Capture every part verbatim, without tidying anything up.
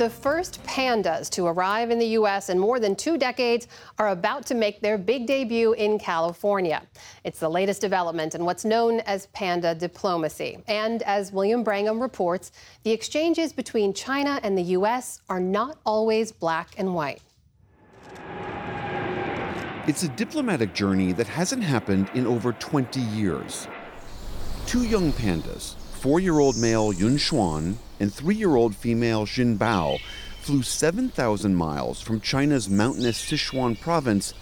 The first pandas to arrive in the U S in more than two decades are about to make their big debut in California. It's the latest development in what's known as panda diplomacy. And as William Brangham reports, the exchanges between China and the U S are not always black and white. It's a diplomatic journey that hasn't happened in over twenty years. Two young pandas, four-year-old male Yun Xuan and three-year-old female Xin Bao, flew seven thousand miles from China's mountainous Sichuan province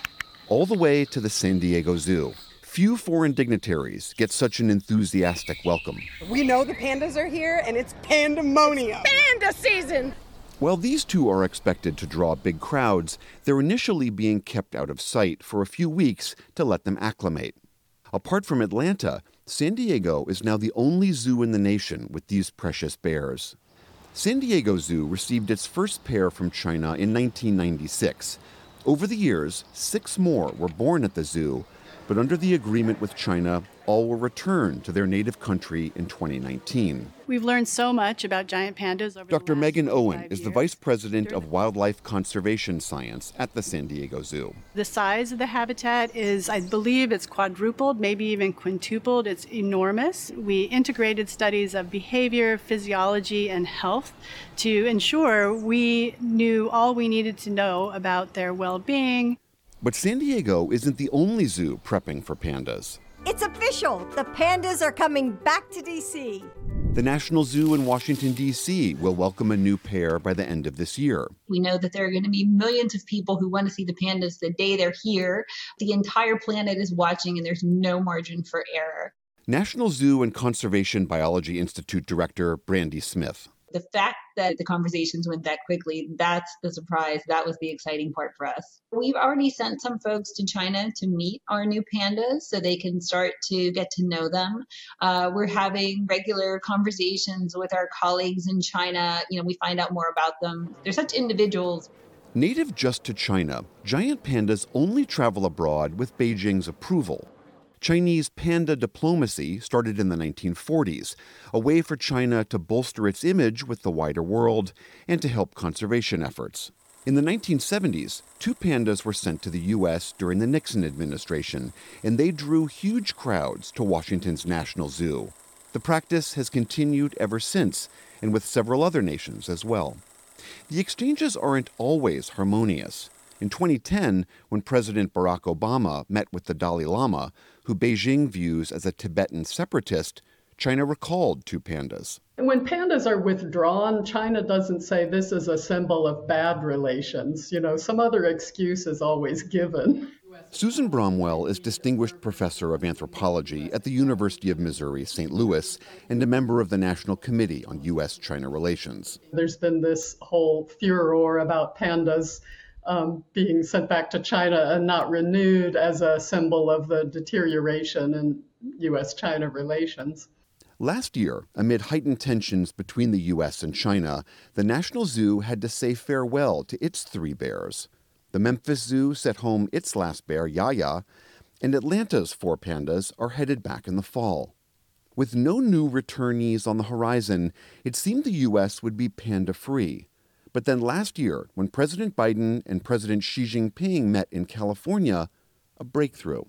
all the way to the San Diego Zoo. Few foreign dignitaries get such an enthusiastic welcome. We know the pandas are here, and it's pandemonium. Panda season! While these two are expected to draw big crowds, they're initially being kept out of sight for a few weeks to let them acclimate. Apart from Atlanta, San Diego is now the only zoo in the nation with these precious bears. San Diego Zoo received its first pair from China in nineteen ninety-six. Over the years, six more were born at the zoo, but under the agreement with China, all were returned to their native country in twenty nineteen. We've learned so much about giant pandas over Doctor the last Megan Owen five is the years. Vice President of Wildlife Conservation Science at the San Diego Zoo. The size of the habitat is, I believe, it's quadrupled, maybe even quintupled. It's enormous. We integrated studies of behavior, physiology, and health to ensure we knew all we needed to know about their well-being. But San Diego isn't the only zoo prepping for pandas. It's official. The pandas are coming back to D C. The National Zoo in Washington, D C will welcome a new pair by the end of this year. We know that there are going to be millions of people who want to see the pandas the day they're here. The entire planet is watching, and there's no margin for error. National Zoo and Conservation Biology Institute Director Brandy Smith. The fact that the conversations went that quickly, that's the surprise. That was the exciting part for us. We've already sent some folks to China to meet our new pandas so they can start to get to know them. Uh, we're having regular conversations with our colleagues in China. You know, we find out more about them. They're such individuals. Native just to China, giant pandas only travel abroad with Beijing's approval. Chinese panda diplomacy started in the nineteen forties, a way for China to bolster its image with the wider world and to help conservation efforts. In the nineteen seventies, two pandas were sent to the U S during the Nixon administration, and they drew huge crowds to Washington's National Zoo. The practice has continued ever since, and with several other nations as well. The exchanges aren't always harmonious. In twenty ten, when President Barack Obama met with the Dalai Lama, who Beijing views as a Tibetan separatist, China recalled two pandas. When pandas are withdrawn, China doesn't say this is a symbol of bad relations. You know, some other excuse is always given. Susan Bromwell is Distinguished Professor of Anthropology at the University of Missouri, Saint Louis, and a member of the National Committee on U S China Relations. There's been this whole furor about pandas Um, being sent back to China and not renewed as a symbol of the deterioration in U S China relations. Last year, amid heightened tensions between the U S and China, the National Zoo had to say farewell to its three bears. The Memphis Zoo set home its last bear, Yaya, and Atlanta's four pandas are headed back in the fall. With no new returnees on the horizon, it seemed the U S would be panda-free. But then last year, when President Biden and President Xi Jinping met in California, a breakthrough.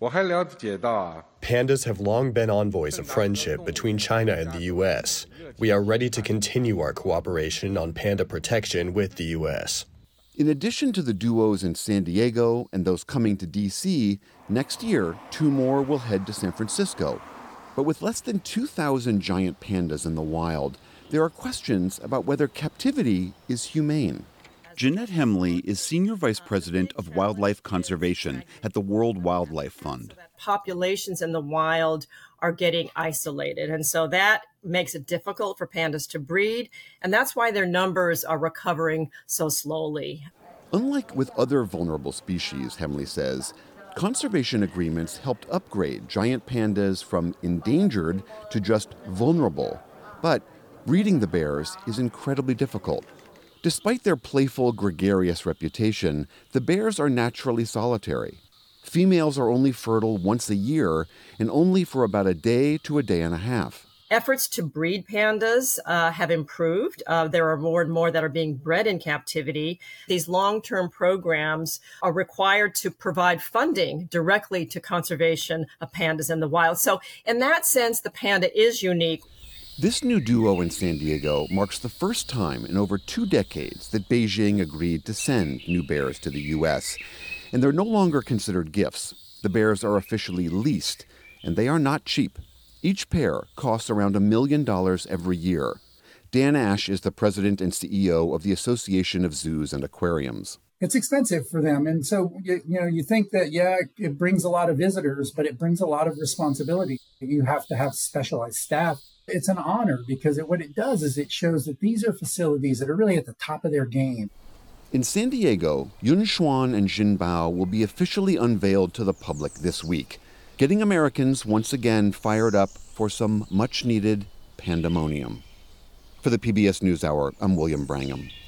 Pandas have long been envoys of friendship between China and the U S. We are ready to continue our cooperation on panda protection with the U S. In addition to the duos in San Diego and those coming to D C, next year, two more will head to San Francisco. But with less than two thousand giant pandas in the wild, there are questions about whether captivity is humane. Jeanette Hemley is Senior Vice President of Wildlife Conservation at the World Wildlife Fund. Populations in the wild are getting isolated, and so that makes it difficult for pandas to breed, and that's why their numbers are recovering so slowly. Unlike with other vulnerable species, Hemley says, conservation agreements helped upgrade giant pandas from endangered to just vulnerable. But breeding the bears is incredibly difficult. Despite their playful, gregarious reputation, the bears are naturally solitary. Females are only fertile once a year and only for about a day to a day and a half. Efforts to breed pandas uh, have improved. Uh, there are more and more that are being bred in captivity. These long-term programs are required to provide funding directly to conservation of pandas in the wild. So in that sense, the panda is unique. This new duo in San Diego marks the first time in over two decades that Beijing agreed to send new bears to the U S. And they're no longer considered gifts. The bears are officially leased, and they are not cheap. Each pair costs around a million dollars every year. Dan Ash is the president and C E O of the Association of Zoos and Aquariums. It's expensive for them. And so, you, you know, you think that, yeah, it brings a lot of visitors, but it brings a lot of responsibility. You have to have specialized staff. It's an honor because it, what it does is it shows that these are facilities that are really at the top of their game. In San Diego, Yun Xuan and Jin Bao will be officially unveiled to the public this week, getting Americans once again fired up for some much-needed pandemonium. For the P B S NewsHour, I'm William Brangham.